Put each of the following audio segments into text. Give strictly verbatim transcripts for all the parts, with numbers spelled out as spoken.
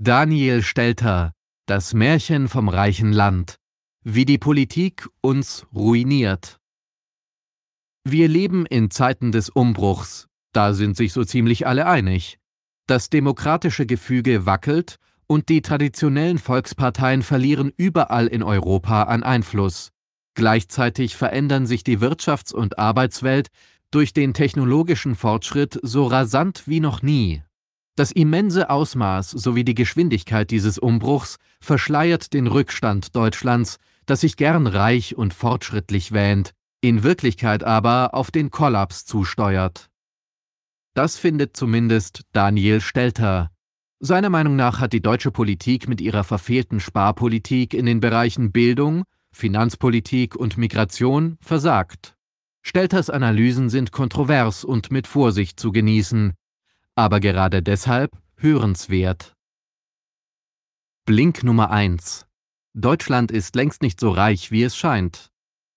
Daniel Stelter, das Märchen vom reichen Land. Wie die Politik uns ruiniert. Wir leben in Zeiten des Umbruchs, da sind sich so ziemlich alle einig. Das demokratische Gefüge wackelt und die traditionellen Volksparteien verlieren überall in Europa an Einfluss. Gleichzeitig verändern sich die Wirtschafts- und Arbeitswelt durch den technologischen Fortschritt so rasant wie noch nie. Das immense Ausmaß sowie die Geschwindigkeit dieses Umbruchs verschleiert den Rückstand Deutschlands, das sich gern reich und fortschrittlich wähnt, in Wirklichkeit aber auf den Kollaps zusteuert. Das findet zumindest Daniel Stelter. Seiner Meinung nach hat die deutsche Politik mit ihrer verfehlten Sparpolitik in den Bereichen Bildung, Finanzpolitik und Migration versagt. Stelters Analysen sind kontrovers und mit Vorsicht zu genießen, aber gerade deshalb hörenswert. Blink Nummer eins. Deutschland ist längst nicht so reich, wie es scheint.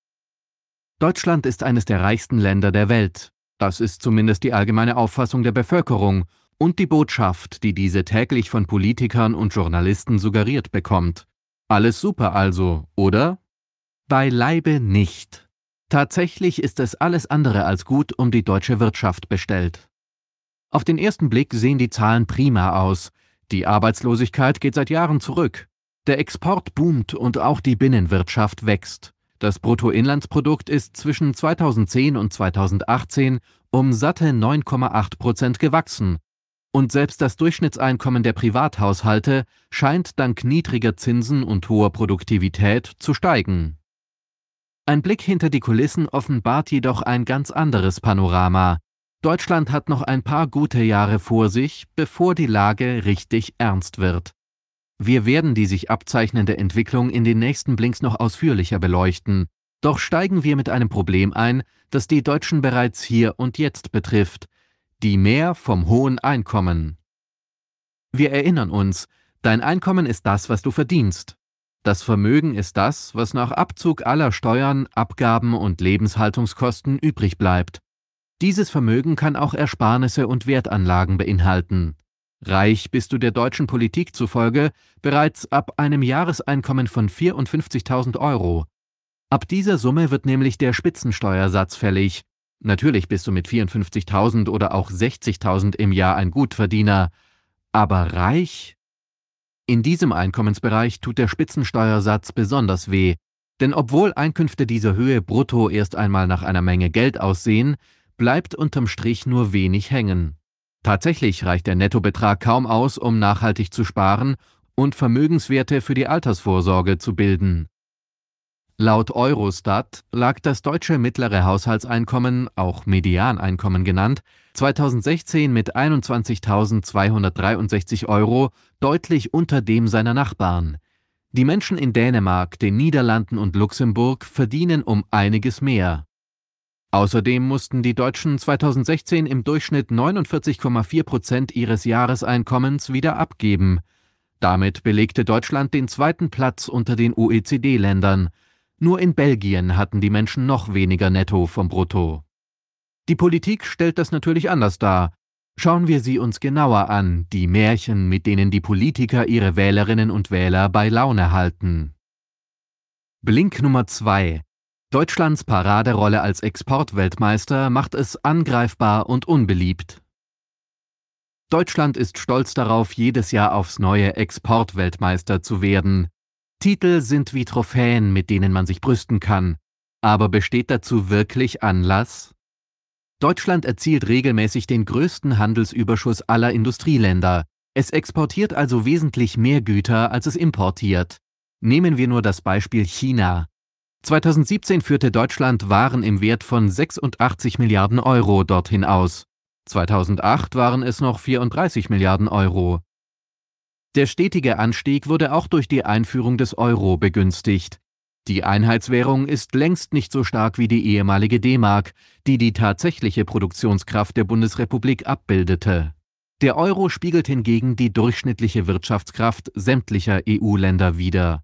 Deutschland ist eines der reichsten Länder der Welt. Das ist zumindest die allgemeine Auffassung der Bevölkerung und die Botschaft, die diese täglich von Politikern und Journalisten suggeriert bekommt. Alles super also, oder? Beileibe nicht. Tatsächlich ist es alles andere als gut um die deutsche Wirtschaft bestellt. Auf den ersten Blick sehen die Zahlen prima aus. Die Arbeitslosigkeit geht seit Jahren zurück. Der Export boomt und auch die Binnenwirtschaft wächst. Das Bruttoinlandsprodukt ist zwischen zweitausendzehn und zweitausendachtzehn um satte neun Komma acht Prozent gewachsen. Und selbst das Durchschnittseinkommen der Privathaushalte scheint dank niedriger Zinsen und hoher Produktivität zu steigen. Ein Blick hinter die Kulissen offenbart jedoch ein ganz anderes Panorama. Deutschland hat noch ein paar gute Jahre vor sich, bevor die Lage richtig ernst wird. Wir werden die sich abzeichnende Entwicklung in den nächsten Blinks noch ausführlicher beleuchten. Doch steigen wir mit einem Problem ein, das die Deutschen bereits hier und jetzt betrifft: die Mehr vom hohen Einkommen. Wir erinnern uns, dein Einkommen ist das, was du verdienst. Das Vermögen ist das, was nach Abzug aller Steuern, Abgaben und Lebenshaltungskosten übrig bleibt. Dieses Vermögen kann auch Ersparnisse und Wertanlagen beinhalten. Reich bist du der deutschen Politik zufolge bereits ab einem Jahreseinkommen von vierundfünfzigtausend Euro. Ab dieser Summe wird nämlich der Spitzensteuersatz fällig. Natürlich bist du mit vierundfünfzigtausend oder auch sechzigtausend im Jahr ein Gutverdiener. Aber reich? In diesem Einkommensbereich tut der Spitzensteuersatz besonders weh. Denn obwohl Einkünfte dieser Höhe brutto erst einmal nach einer Menge Geld aussehen, bleibt unterm Strich nur wenig hängen. Tatsächlich reicht der Nettobetrag kaum aus, um nachhaltig zu sparen und Vermögenswerte für die Altersvorsorge zu bilden. Laut Eurostat lag das deutsche mittlere Haushaltseinkommen, auch Medianeinkommen genannt, zweitausendsechzehn mit einundzwanzigtausendzweihundertdreiundsechzig Euro deutlich unter dem seiner Nachbarn. Die Menschen in Dänemark, den Niederlanden und Luxemburg verdienen um einiges mehr. Außerdem mussten die Deutschen zweitausendsechzehn im Durchschnitt neunundvierzig Komma vier Prozent ihres Jahreseinkommens wieder abgeben. Damit belegte Deutschland den zweiten Platz unter den O E C D-Ländern. Nur in Belgien hatten die Menschen noch weniger Netto vom Brutto. Die Politik stellt das natürlich anders dar. Schauen wir sie uns genauer an, die Märchen, mit denen die Politiker ihre Wählerinnen und Wähler bei Laune halten. Blink Nummer zwei. Deutschlands Paraderolle als Exportweltmeister macht es angreifbar und unbeliebt. Deutschland ist stolz darauf, jedes Jahr aufs neue Exportweltmeister zu werden. Titel sind wie Trophäen, mit denen man sich brüsten kann. Aber besteht dazu wirklich Anlass? Deutschland erzielt regelmäßig den größten Handelsüberschuss aller Industrieländer. Es exportiert also wesentlich mehr Güter, als es importiert. Nehmen wir nur das Beispiel China. zweitausendsiebzehn führte Deutschland Waren im Wert von sechsundachtzig Milliarden Euro dorthin aus. zweitausendacht waren es noch vierunddreißig Milliarden Euro. Der stetige Anstieg wurde auch durch die Einführung des Euro begünstigt. Die Einheitswährung ist längst nicht so stark wie die ehemalige D-Mark, die die tatsächliche Produktionskraft der Bundesrepublik abbildete. Der Euro spiegelt hingegen die durchschnittliche Wirtschaftskraft sämtlicher E U-Länder wider.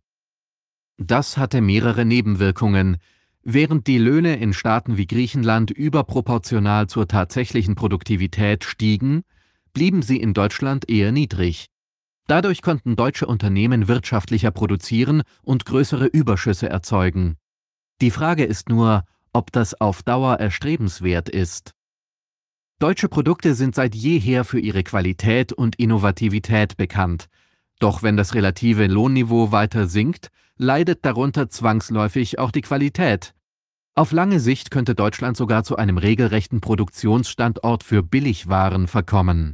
Das hatte mehrere Nebenwirkungen. Während die Löhne in Staaten wie Griechenland überproportional zur tatsächlichen Produktivität stiegen, blieben sie in Deutschland eher niedrig. Dadurch konnten deutsche Unternehmen wirtschaftlicher produzieren und größere Überschüsse erzeugen. Die Frage ist nur, ob das auf Dauer erstrebenswert ist. Deutsche Produkte sind seit jeher für ihre Qualität und Innovativität bekannt. Doch wenn das relative Lohnniveau weiter sinkt, leidet darunter zwangsläufig auch die Qualität. Auf lange Sicht könnte Deutschland sogar zu einem regelrechten Produktionsstandort für Billigwaren verkommen.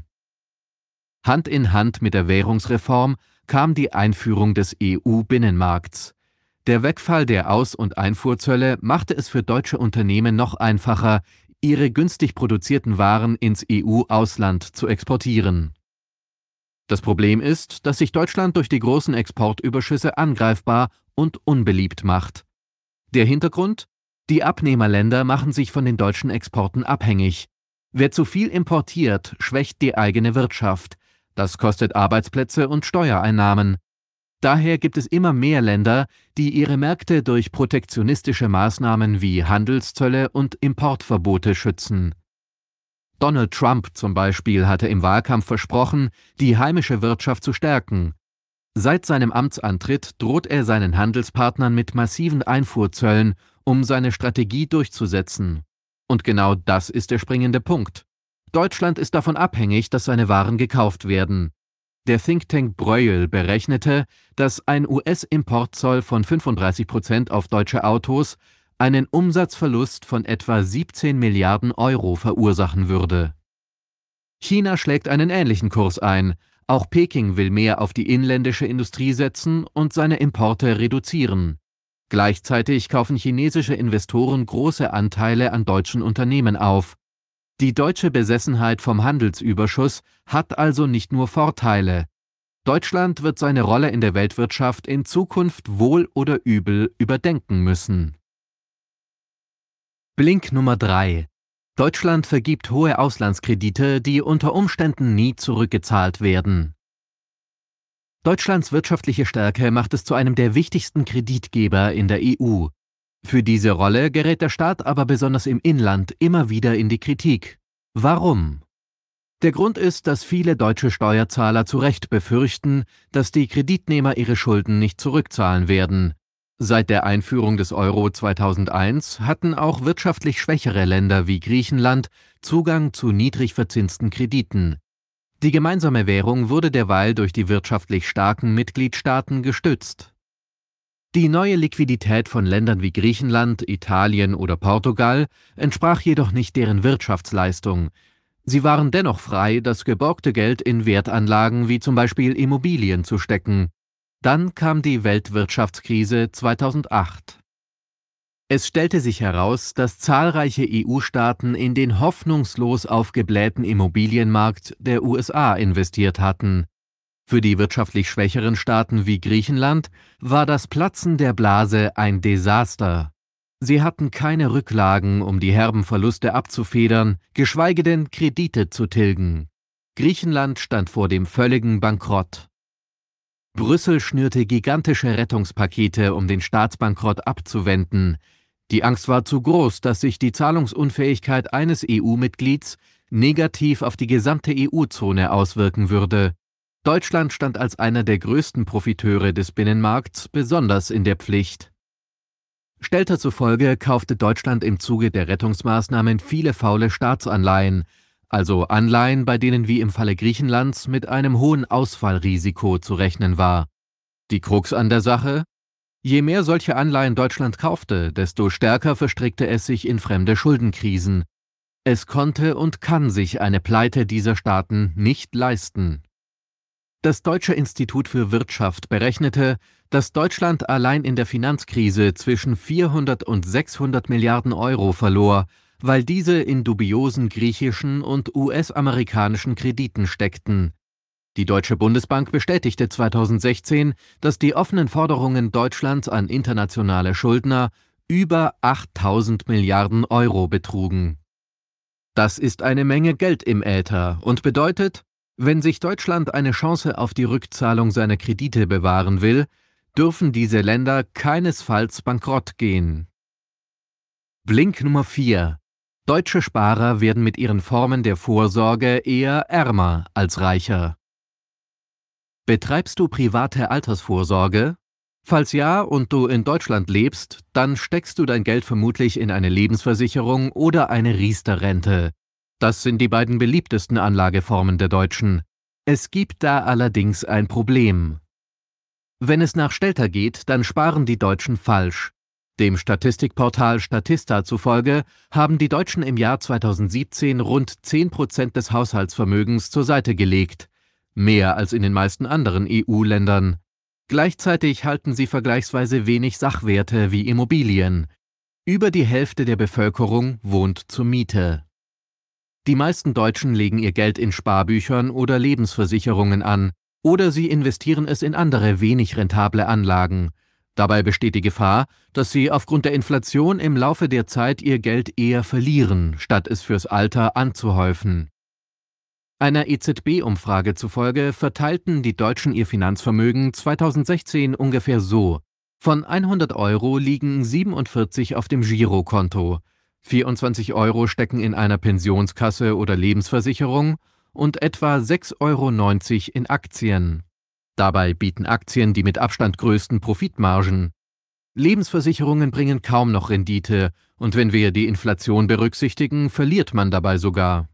Hand in Hand mit der Währungsreform kam die Einführung des E U-Binnenmarkts. Der Wegfall der Aus- und Einfuhrzölle machte es für deutsche Unternehmen noch einfacher, ihre günstig produzierten Waren ins E U-Ausland zu exportieren. Das Problem ist, dass sich Deutschland durch die großen Exportüberschüsse angreifbar und unbeliebt macht. Der Hintergrund? Die Abnehmerländer machen sich von den deutschen Exporten abhängig. Wer zu viel importiert, schwächt die eigene Wirtschaft. Das kostet Arbeitsplätze und Steuereinnahmen. Daher gibt es immer mehr Länder, die ihre Märkte durch protektionistische Maßnahmen wie Handelszölle und Importverbote schützen. Donald Trump zum Beispiel hatte im Wahlkampf versprochen, die heimische Wirtschaft zu stärken. Seit seinem Amtsantritt droht er seinen Handelspartnern mit massiven Einfuhrzöllen, um seine Strategie durchzusetzen. Und genau das ist der springende Punkt. Deutschland ist davon abhängig, dass seine Waren gekauft werden. Der Think Tank Breuel berechnete, dass ein U S-Importzoll von fünfunddreißig Prozent auf deutsche Autos einen Umsatzverlust von etwa siebzehn Milliarden Euro verursachen würde. China schlägt einen ähnlichen Kurs ein. Auch Peking will mehr auf die inländische Industrie setzen und seine Importe reduzieren. Gleichzeitig kaufen chinesische Investoren große Anteile an deutschen Unternehmen auf. Die deutsche Besessenheit vom Handelsüberschuss hat also nicht nur Vorteile. Deutschland wird seine Rolle in der Weltwirtschaft in Zukunft wohl oder übel überdenken müssen. Blink Nummer drei. Deutschland vergibt hohe Auslandskredite, die unter Umständen nie zurückgezahlt werden. Deutschlands wirtschaftliche Stärke macht es zu einem der wichtigsten Kreditgeber in der E U. Für diese Rolle gerät der Staat aber besonders im Inland immer wieder in die Kritik. Warum? Der Grund ist, dass viele deutsche Steuerzahler zu Recht befürchten, dass die Kreditnehmer ihre Schulden nicht zurückzahlen werden. Seit der Einführung des Euro zweitausendeins hatten auch wirtschaftlich schwächere Länder wie Griechenland Zugang zu niedrig verzinsten Krediten. Die gemeinsame Währung wurde derweil durch die wirtschaftlich starken Mitgliedstaaten gestützt. Die neue Liquidität von Ländern wie Griechenland, Italien oder Portugal entsprach jedoch nicht deren Wirtschaftsleistung. Sie waren dennoch frei, das geborgte Geld in Wertanlagen wie zum Beispiel Immobilien zu stecken. Dann kam die Weltwirtschaftskrise zweitausendacht. Es stellte sich heraus, dass zahlreiche E U-Staaten in den hoffnungslos aufgeblähten Immobilienmarkt der U S A investiert hatten. Für die wirtschaftlich schwächeren Staaten wie Griechenland war das Platzen der Blase ein Desaster. Sie hatten keine Rücklagen, um die herben Verluste abzufedern, geschweige denn Kredite zu tilgen. Griechenland stand vor dem völligen Bankrott. Brüssel schnürte gigantische Rettungspakete, um den Staatsbankrott abzuwenden. Die Angst war zu groß, dass sich die Zahlungsunfähigkeit eines E U-Mitglieds negativ auf die gesamte E U-Zone auswirken würde. Deutschland stand als einer der größten Profiteure des Binnenmarkts besonders in der Pflicht. Stellte zufolge kaufte Deutschland im Zuge der Rettungsmaßnahmen viele faule Staatsanleihen, also Anleihen, bei denen wie im Falle Griechenlands mit einem hohen Ausfallrisiko zu rechnen war. Die Krux an der Sache? Je mehr solche Anleihen Deutschland kaufte, desto stärker verstrickte es sich in fremde Schuldenkrisen. Es konnte und kann sich eine Pleite dieser Staaten nicht leisten. Das Deutsche Institut für Wirtschaft berechnete, dass Deutschland allein in der Finanzkrise zwischen vierhundert und sechshundert Milliarden Euro verlor, weil diese in dubiosen griechischen und U S-amerikanischen Krediten steckten. Die Deutsche Bundesbank bestätigte zweitausendsechzehn, dass die offenen Forderungen Deutschlands an internationale Schuldner über achttausend Milliarden Euro betrugen. Das ist eine Menge Geld im Äther und bedeutet, wenn sich Deutschland eine Chance auf die Rückzahlung seiner Kredite bewahren will, dürfen diese Länder keinesfalls bankrott gehen. Blink Nummer vier. Deutsche Sparer werden mit ihren Formen der Vorsorge eher ärmer als reicher. Betreibst du private Altersvorsorge? Falls ja und du in Deutschland lebst, dann steckst du dein Geld vermutlich in eine Lebensversicherung oder eine Riester-Rente. Das sind die beiden beliebtesten Anlageformen der Deutschen. Es gibt da allerdings ein Problem. Wenn es nach Stelter geht, dann sparen die Deutschen falsch. Dem Statistikportal Statista zufolge haben die Deutschen im Jahr zweitausendsiebzehn rund zehn Prozent des Haushaltsvermögens zur Seite gelegt. Mehr als in den meisten anderen E U-Ländern. Gleichzeitig halten sie vergleichsweise wenig Sachwerte wie Immobilien. Über die Hälfte der Bevölkerung wohnt zur Miete. Die meisten Deutschen legen ihr Geld in Sparbüchern oder Lebensversicherungen an, oder sie investieren es in andere wenig rentable Anlagen. Dabei besteht die Gefahr, dass sie aufgrund der Inflation im Laufe der Zeit ihr Geld eher verlieren, statt es fürs Alter anzuhäufen. Einer E Z B-Umfrage zufolge verteilten die Deutschen ihr Finanzvermögen zweitausendsechzehn ungefähr so: Von hundert Euro liegen siebenundvierzig auf dem Girokonto, vierundzwanzig Euro stecken in einer Pensionskasse oder Lebensversicherung und etwa sechs Euro neunzig in Aktien. Dabei bieten Aktien die mit Abstand größten Profitmargen. Lebensversicherungen bringen kaum noch Rendite und wenn wir die Inflation berücksichtigen, verliert man dabei sogar.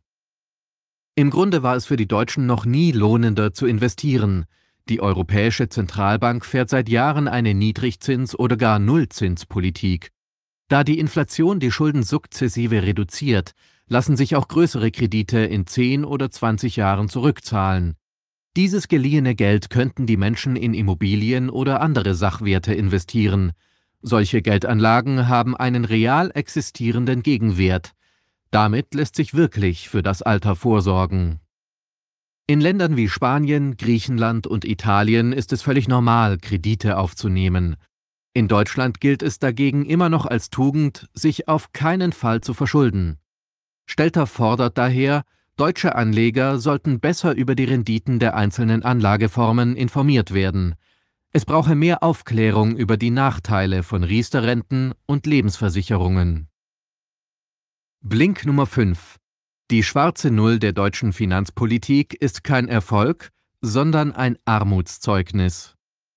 Im Grunde war es für die Deutschen noch nie lohnender zu investieren. Die Europäische Zentralbank fährt seit Jahren eine Niedrigzins- oder gar Nullzinspolitik. Da die Inflation die Schulden sukzessive reduziert, lassen sich auch größere Kredite in zehn oder zwanzig Jahren zurückzahlen. Dieses geliehene Geld könnten die Menschen in Immobilien oder andere Sachwerte investieren. Solche Geldanlagen haben einen real existierenden Gegenwert. Damit lässt sich wirklich für das Alter vorsorgen. In Ländern wie Spanien, Griechenland und Italien ist es völlig normal, Kredite aufzunehmen. In Deutschland gilt es dagegen immer noch als Tugend, sich auf keinen Fall zu verschulden. Stelter fordert daher, deutsche Anleger sollten besser über die Renditen der einzelnen Anlageformen informiert werden. Es brauche mehr Aufklärung über die Nachteile von Riester-Renten und Lebensversicherungen. Blink Nummer fünf. Die schwarze Null der deutschen Finanzpolitik ist kein Erfolg, sondern ein Armutszeugnis.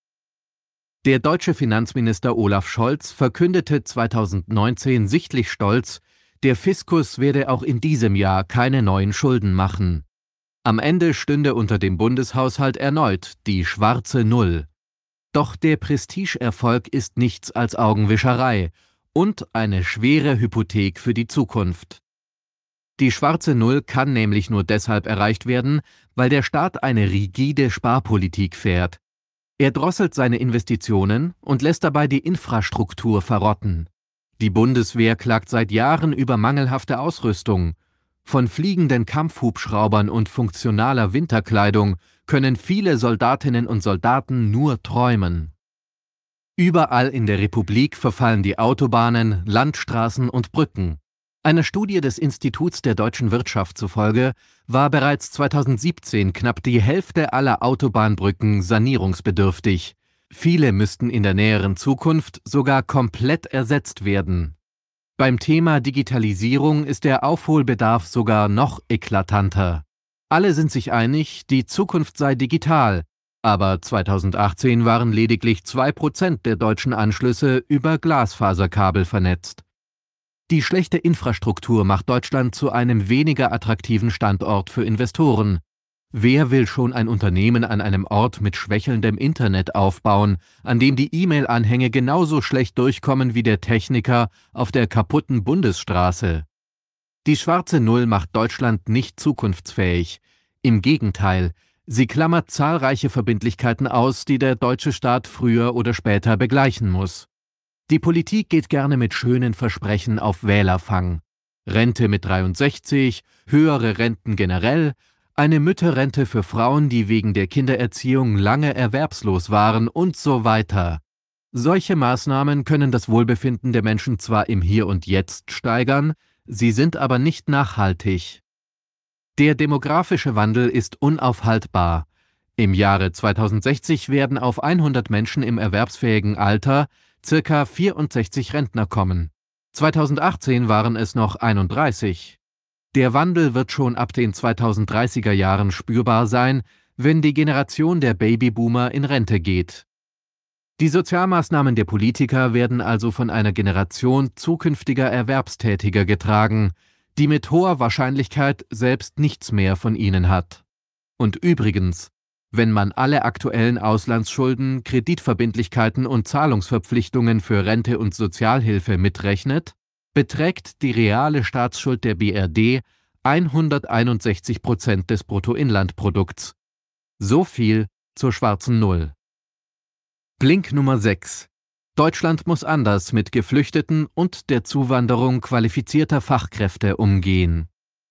Der deutsche Finanzminister Olaf Scholz verkündete zweitausendneunzehn sichtlich stolz, der Fiskus werde auch in diesem Jahr keine neuen Schulden machen. Am Ende stünde unter dem Bundeshaushalt erneut die schwarze Null. Doch der Prestigeerfolg ist nichts als Augenwischerei und eine schwere Hypothek für die Zukunft. Die schwarze Null kann nämlich nur deshalb erreicht werden, weil der Staat eine rigide Sparpolitik fährt. Er drosselt seine Investitionen und lässt dabei die Infrastruktur verrotten. Die Bundeswehr klagt seit Jahren über mangelhafte Ausrüstung. Von fliegenden Kampfhubschraubern und funktionaler Winterkleidung können viele Soldatinnen und Soldaten nur träumen. Überall in der Republik verfallen die Autobahnen, Landstraßen und Brücken. Einer Studie des Instituts der deutschen Wirtschaft zufolge war bereits zweitausendsiebzehn knapp die Hälfte aller Autobahnbrücken sanierungsbedürftig. Viele müssten in der näheren Zukunft sogar komplett ersetzt werden. Beim Thema Digitalisierung ist der Aufholbedarf sogar noch eklatanter. Alle sind sich einig, die Zukunft sei digital, aber zweitausendachtzehn waren lediglich zwei Prozent der deutschen Anschlüsse über Glasfaserkabel vernetzt. Die schlechte Infrastruktur macht Deutschland zu einem weniger attraktiven Standort für Investoren. Wer will schon ein Unternehmen an einem Ort mit schwächelndem Internet aufbauen, an dem die E-Mail-Anhänge genauso schlecht durchkommen wie der Techniker auf der kaputten Bundesstraße? Die schwarze Null macht Deutschland nicht zukunftsfähig. Im Gegenteil, sie klammert zahlreiche Verbindlichkeiten aus, die der deutsche Staat früher oder später begleichen muss. Die Politik geht gerne mit schönen Versprechen auf Wählerfang. Rente mit dreiundsechzig, höhere Renten generell, eine Mütterrente für Frauen, die wegen der Kindererziehung lange erwerbslos waren und so weiter. Solche Maßnahmen können das Wohlbefinden der Menschen zwar im Hier und Jetzt steigern, sie sind aber nicht nachhaltig. Der demografische Wandel ist unaufhaltbar. Im Jahre zweitausendsechzig werden auf hundert Menschen im erwerbsfähigen Alter circa vierundsechzig Rentner kommen. zweitausendachtzehn waren es noch einunddreißig. Der Wandel wird schon ab den zweitausenddreißiger Jahren spürbar sein, wenn die Generation der Babyboomer in Rente geht. Die Sozialmaßnahmen der Politiker werden also von einer Generation zukünftiger Erwerbstätiger getragen, die mit hoher Wahrscheinlichkeit selbst nichts mehr von ihnen hat. Und übrigens, wenn man alle aktuellen Auslandsschulden, Kreditverbindlichkeiten und Zahlungsverpflichtungen für Rente und Sozialhilfe mitrechnet, beträgt die reale Staatsschuld der B R D hunderteinundsechzig Prozent des Bruttoinlandprodukts. So viel zur schwarzen Null. Blink Nummer sechs. Deutschland muss anders mit Geflüchteten und der Zuwanderung qualifizierter Fachkräfte umgehen.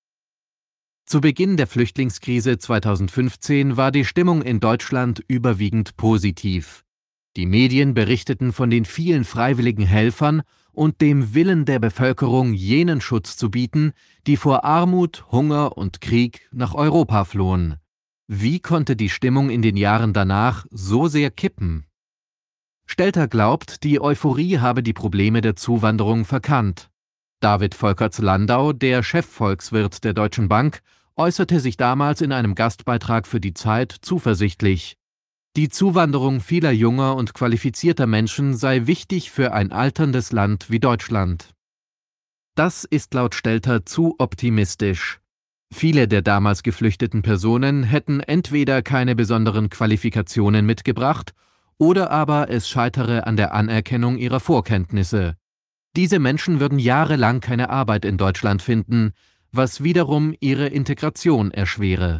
Zu Beginn der Flüchtlingskrise zweitausendfünfzehn war die Stimmung in Deutschland überwiegend positiv. Die Medien berichteten von den vielen freiwilligen Helfern und dem Willen der Bevölkerung, jenen Schutz zu bieten, die vor Armut, Hunger und Krieg nach Europa flohen. Wie konnte die Stimmung in den Jahren danach so sehr kippen? Stelter glaubt, die Euphorie habe die Probleme der Zuwanderung verkannt. David Volkerts-Landau, der Chefvolkswirt der Deutschen Bank, äußerte sich damals in einem Gastbeitrag für die Zeit zuversichtlich. Die Zuwanderung vieler junger und qualifizierter Menschen sei wichtig für ein alterndes Land wie Deutschland. Das ist laut Stelter zu optimistisch. Viele der damals geflüchteten Personen hätten entweder keine besonderen Qualifikationen mitgebracht oder aber es scheitere an der Anerkennung ihrer Vorkenntnisse. Diese Menschen würden jahrelang keine Arbeit in Deutschland finden, was wiederum ihre Integration erschwere.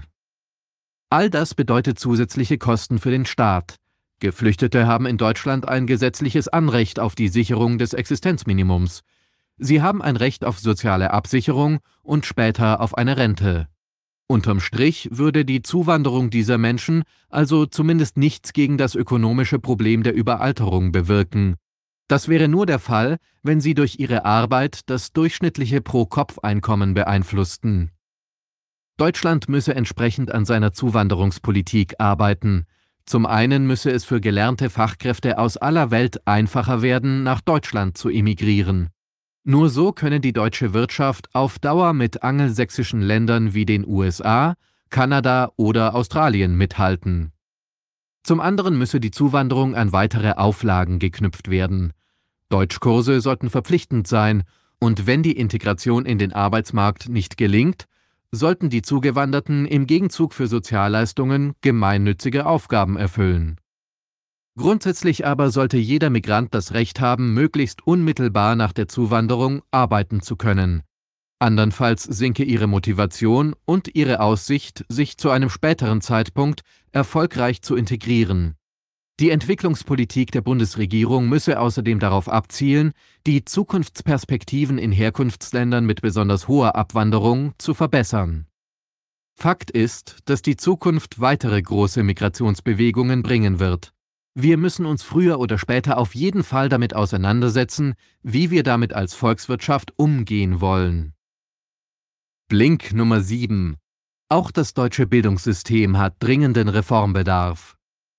All das bedeutet zusätzliche Kosten für den Staat. Geflüchtete haben in Deutschland ein gesetzliches Anrecht auf die Sicherung des Existenzminimums. Sie haben ein Recht auf soziale Absicherung und später auf eine Rente. Unterm Strich würde die Zuwanderung dieser Menschen also zumindest nichts gegen das ökonomische Problem der Überalterung bewirken. Das wäre nur der Fall, wenn sie durch ihre Arbeit das durchschnittliche Pro-Kopf-Einkommen beeinflussten. Deutschland müsse entsprechend an seiner Zuwanderungspolitik arbeiten. Zum einen müsse es für gelernte Fachkräfte aus aller Welt einfacher werden, nach Deutschland zu emigrieren. Nur so könne die deutsche Wirtschaft auf Dauer mit angelsächsischen Ländern wie den U S A, Kanada oder Australien mithalten. Zum anderen müsse die Zuwanderung an weitere Auflagen geknüpft werden. Deutschkurse sollten verpflichtend sein, und wenn die Integration in den Arbeitsmarkt nicht gelingt, sollten die Zugewanderten im Gegenzug für Sozialleistungen gemeinnützige Aufgaben erfüllen. Grundsätzlich aber sollte jeder Migrant das Recht haben, möglichst unmittelbar nach der Zuwanderung arbeiten zu können. Andernfalls sinke ihre Motivation und ihre Aussicht, sich zu einem späteren Zeitpunkt erfolgreich zu integrieren. Die Entwicklungspolitik der Bundesregierung müsse außerdem darauf abzielen, die Zukunftsperspektiven in Herkunftsländern mit besonders hoher Abwanderung zu verbessern. Fakt ist, dass die Zukunft weitere große Migrationsbewegungen bringen wird. Wir müssen uns früher oder später auf jeden Fall damit auseinandersetzen, wie wir damit als Volkswirtschaft umgehen wollen. Blink Nummer sieben. Auch das deutsche Bildungssystem hat dringenden Reformbedarf.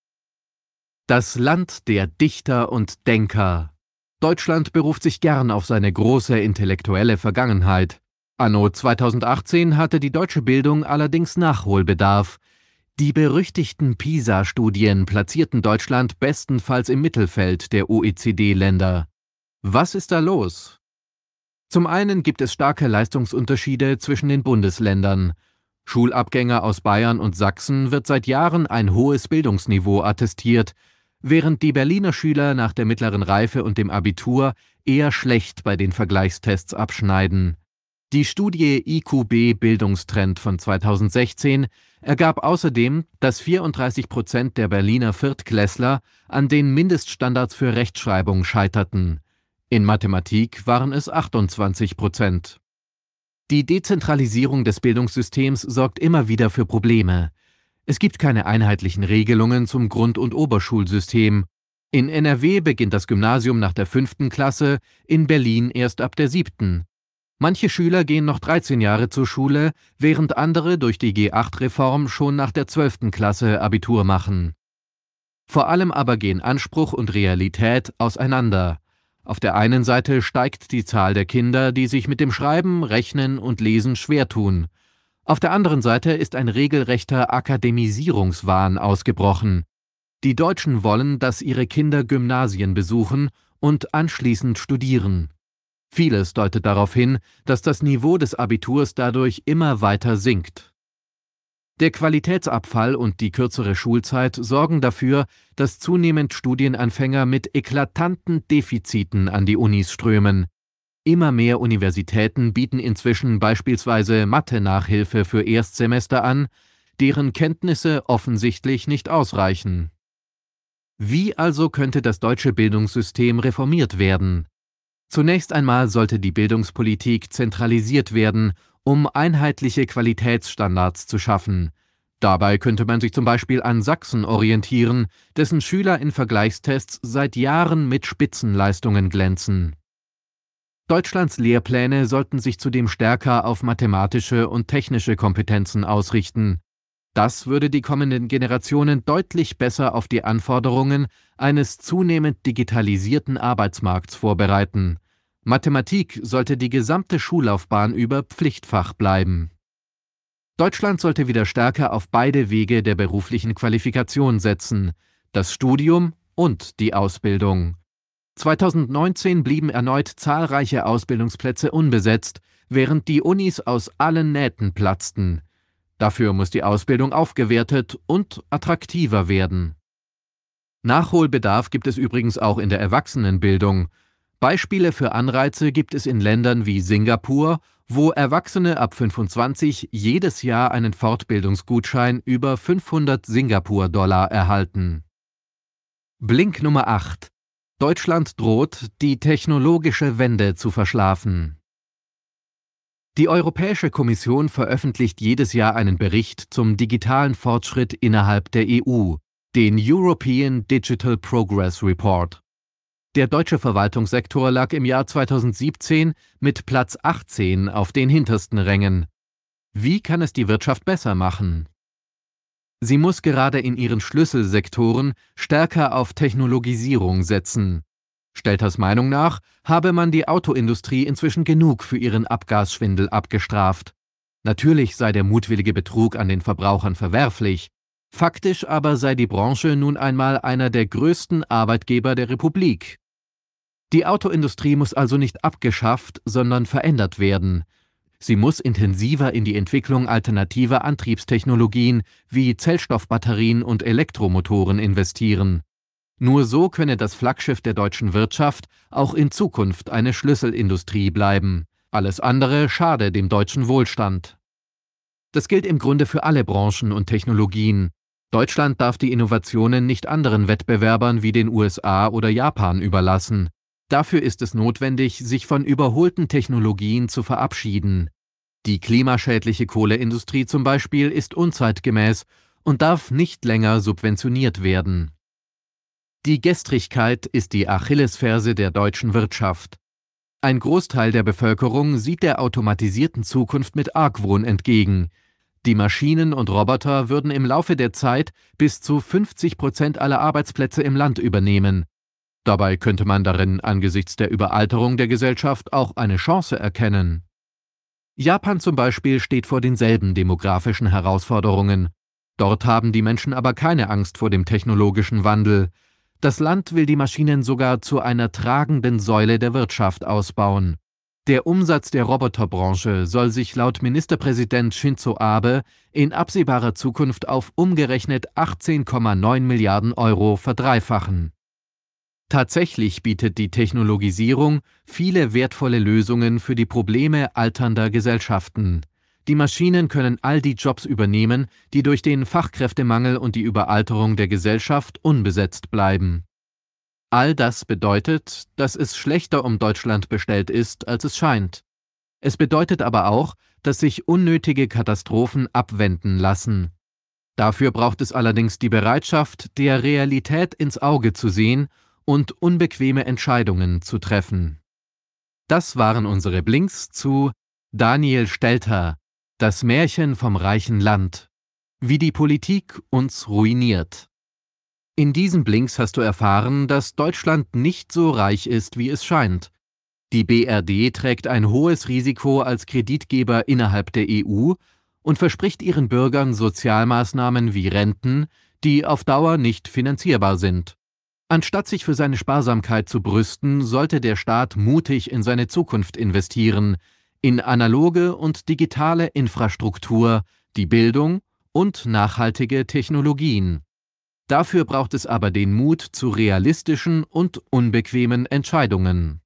Das Land der Dichter und Denker. Deutschland beruft sich gern auf seine große intellektuelle Vergangenheit. Anno zweitausendachtzehn hatte die deutsche Bildung allerdings Nachholbedarf. Die berüchtigten PISA-Studien platzierten Deutschland bestenfalls im Mittelfeld der O E C D-Länder. Was ist da los? Zum einen gibt es starke Leistungsunterschiede zwischen den Bundesländern. Schulabgänger aus Bayern und Sachsen wird seit Jahren ein hohes Bildungsniveau attestiert, während die Berliner Schüler nach der mittleren Reife und dem Abitur eher schlecht bei den Vergleichstests abschneiden. Die Studie I Q B Bildungstrend von zweitausendsechzehn ergab außerdem, dass vierunddreißig Prozent der Berliner Viertklässler an den Mindeststandards für Rechtschreibung scheiterten. In Mathematik waren es achtundzwanzig Prozent. Die Dezentralisierung des Bildungssystems sorgt immer wieder für Probleme. Es gibt keine einheitlichen Regelungen zum Grund- und Oberschulsystem. In N R W beginnt das Gymnasium nach der fünften Klasse, in Berlin erst ab der siebten. Manche Schüler gehen noch dreizehn Jahre zur Schule, während andere durch die G acht Reform schon nach der zwölften Klasse Abitur machen. Vor allem aber gehen Anspruch und Realität auseinander. Auf der einen Seite steigt die Zahl der Kinder, die sich mit dem Schreiben, Rechnen und Lesen schwer tun. Auf der anderen Seite ist ein regelrechter Akademisierungswahn ausgebrochen. Die Deutschen wollen, dass ihre Kinder Gymnasien besuchen und anschließend studieren. Vieles deutet darauf hin, dass das Niveau des Abiturs dadurch immer weiter sinkt. Der Qualitätsabfall und die kürzere Schulzeit sorgen dafür, dass zunehmend Studienanfänger mit eklatanten Defiziten an die Unis strömen. Immer mehr Universitäten bieten inzwischen beispielsweise Mathe-Nachhilfe für Erstsemester an, deren Kenntnisse offensichtlich nicht ausreichen. Wie also könnte das deutsche Bildungssystem reformiert werden? Zunächst einmal sollte die Bildungspolitik zentralisiert werden, um einheitliche Qualitätsstandards zu schaffen. Dabei könnte man sich zum Beispiel an Sachsen orientieren, dessen Schüler in Vergleichstests seit Jahren mit Spitzenleistungen glänzen. Deutschlands Lehrpläne sollten sich zudem stärker auf mathematische und technische Kompetenzen ausrichten. Das würde die kommenden Generationen deutlich besser auf die Anforderungen eines zunehmend digitalisierten Arbeitsmarkts vorbereiten. Mathematik sollte die gesamte Schullaufbahn über Pflichtfach bleiben. Deutschland sollte wieder stärker auf beide Wege der beruflichen Qualifikation setzen, das Studium und die Ausbildung. zweitausendneunzehn blieben erneut zahlreiche Ausbildungsplätze unbesetzt, während die Unis aus allen Nähten platzten. Dafür muss die Ausbildung aufgewertet und attraktiver werden. Nachholbedarf gibt es übrigens auch in der Erwachsenenbildung. Beispiele für Anreize gibt es in Ländern wie Singapur, wo Erwachsene ab fünfundzwanzig jedes Jahr einen Fortbildungsgutschein über fünfhundert Singapur-Dollar erhalten. Blink Nummer acht. Deutschland droht, die technologische Wende zu verschlafen. Die Europäische Kommission veröffentlicht jedes Jahr einen Bericht zum digitalen Fortschritt innerhalb der E U, den European Digital Progress Report. Der deutsche Verwaltungssektor lag im Jahr zweitausendsiebzehn mit Platz achtzehn auf den hintersten Rängen. Wie kann es die Wirtschaft besser machen? Sie muss gerade in ihren Schlüsselsektoren stärker auf Technologisierung setzen. Stelters Meinung nach habe man die Autoindustrie inzwischen genug für ihren Abgasschwindel abgestraft. Natürlich sei der mutwillige Betrug an den Verbrauchern verwerflich. Faktisch aber sei die Branche nun einmal einer der größten Arbeitgeber der Republik. Die Autoindustrie muss also nicht abgeschafft, sondern verändert werden. Sie muss intensiver in die Entwicklung alternativer Antriebstechnologien wie Zellstoffbatterien und Elektromotoren investieren. Nur so könne das Flaggschiff der deutschen Wirtschaft auch in Zukunft eine Schlüsselindustrie bleiben. Alles andere schade dem deutschen Wohlstand. Das gilt im Grunde für alle Branchen und Technologien. Deutschland darf die Innovationen nicht anderen Wettbewerbern wie den U S A oder Japan überlassen. Dafür ist es notwendig, sich von überholten Technologien zu verabschieden. Die klimaschädliche Kohleindustrie zum Beispiel ist unzeitgemäß und darf nicht länger subventioniert werden. Die Gestrigkeit ist die Achillesferse der deutschen Wirtschaft. Ein Großteil der Bevölkerung sieht der automatisierten Zukunft mit Argwohn entgegen. Die Maschinen und Roboter würden im Laufe der Zeit bis zu fünfzig Prozent aller Arbeitsplätze im Land übernehmen. Dabei könnte man darin angesichts der Überalterung der Gesellschaft auch eine Chance erkennen. Japan zum Beispiel steht vor denselben demografischen Herausforderungen. Dort haben die Menschen aber keine Angst vor dem technologischen Wandel. Das Land will die Maschinen sogar zu einer tragenden Säule der Wirtschaft ausbauen. Der Umsatz der Roboterbranche soll sich laut Ministerpräsident Shinzo Abe in absehbarer Zukunft auf umgerechnet achtzehn Komma neun Milliarden Euro verdreifachen. Tatsächlich bietet die Technologisierung viele wertvolle Lösungen für die Probleme alternder Gesellschaften. Die Maschinen können all die Jobs übernehmen, die durch den Fachkräftemangel und die Überalterung der Gesellschaft unbesetzt bleiben. All das bedeutet, dass es schlechter um Deutschland bestellt ist, als es scheint. Es bedeutet aber auch, dass sich unnötige Katastrophen abwenden lassen. Dafür braucht es allerdings die Bereitschaft, der Realität ins Auge zu sehen und unbequeme Entscheidungen zu treffen. Das waren unsere Blinks zu Daniel Stelter, das Märchen vom reichen Land, wie die Politik uns ruiniert. In diesen Blinks hast du erfahren, dass Deutschland nicht so reich ist, wie es scheint. Die B R D trägt ein hohes Risiko als Kreditgeber innerhalb der E U und verspricht ihren Bürgern Sozialmaßnahmen wie Renten, die auf Dauer nicht finanzierbar sind. Anstatt sich für seine Sparsamkeit zu brüsten, sollte der Staat mutig in seine Zukunft investieren, in analoge und digitale Infrastruktur, die Bildung und nachhaltige Technologien. Dafür braucht es aber den Mut zu realistischen und unbequemen Entscheidungen.